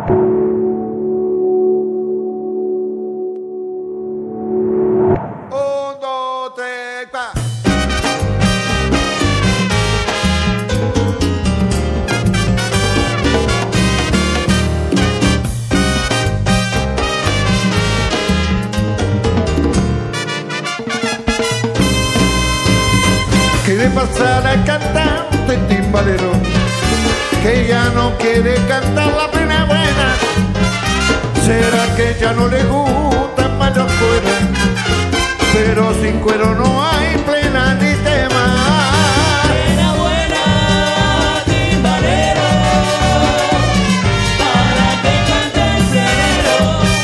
Un, dos, tres, cuatro. ¿Qué le pasa al cantante timbalero? Que ya no quiere cantar la plena buena. ¿Será que ya no le gusta más los cueros? Pero sin cuero no hay plena ni tema. Plena buena, timbalero, para que cante el plenero.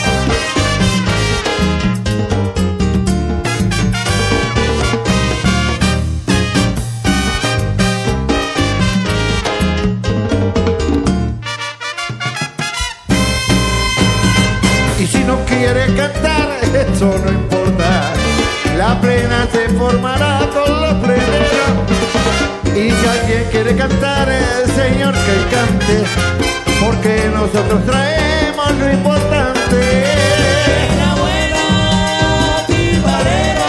Y si no quiere cantar, eso no importa. La plena se formará con los pleneros. Y si alguien quiere cantar, el señor que cante, porque nosotros traemos lo importante. Plena buena, timbalero,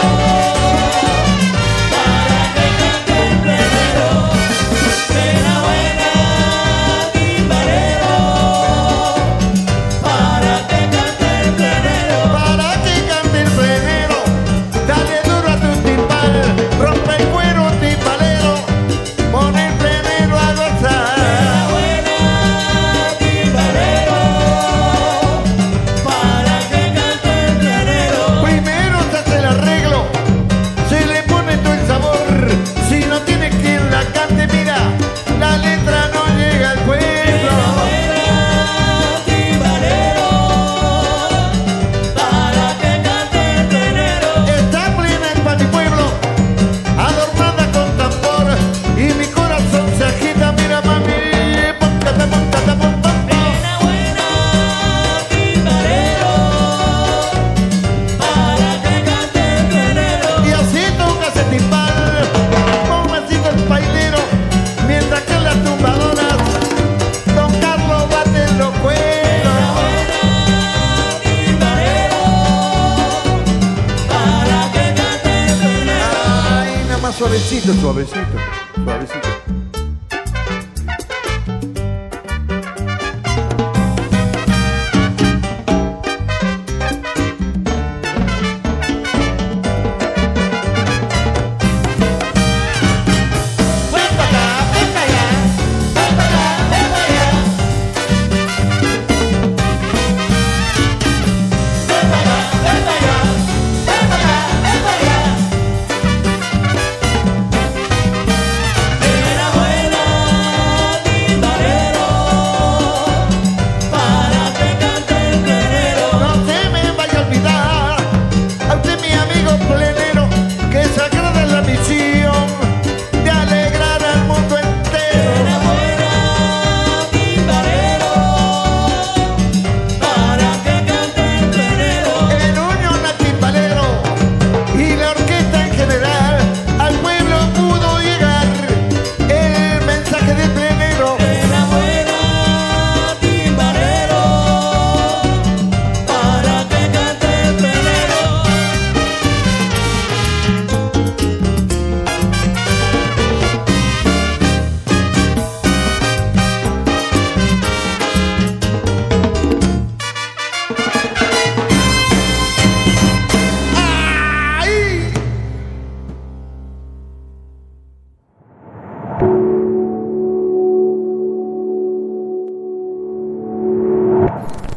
para que cante el plenero. Plena buena, timbalero, para que cante el plenero. Para que cante el plenero, dale duro a tu timbal, rompe el cuero timbalero, pon el plenero a gozar. Plena buena, timbalero, para que cante el plenero. Primero se hace el arreglo, se le pone todo el sabor. Si no tiene quien la cante, mira, la letra no llega al pueblo. Timbalero, para que cante el plenero. Está plena en mi pueblo, adornada con tambor, y mi corazón se agita, mira mami, póncate, póncate, póncate. Plena buena, timbalero, para que cante el plenero. Y así toca ese timbal, con besito el pailero, mientras que las tumbadoras, don Carlos bate los cueros. Timbalero, para que cante el plenero. Ay, nada más suavecito, suavecito, suavecito. Ven pa' acá, ven pa' allá, ven pa' acá, ven pa' allá. Ven pa' acá, ven pa' allá, ven pa' acá, ven pa' allá. Plena buena, timbalero, para que cante el plenero. No se me vaya a olvidar, a usted mi amigo plenero, que sagrada es la misión de alegrar al mundo entero. Plena buena, timbalero, para que cante el plenero. En unión al timbalero y la orquesta en general, al pueblo pudo llegar el mensaje del plenero. Plena buena, timbalero, para que cante el plenero. ¡Ay!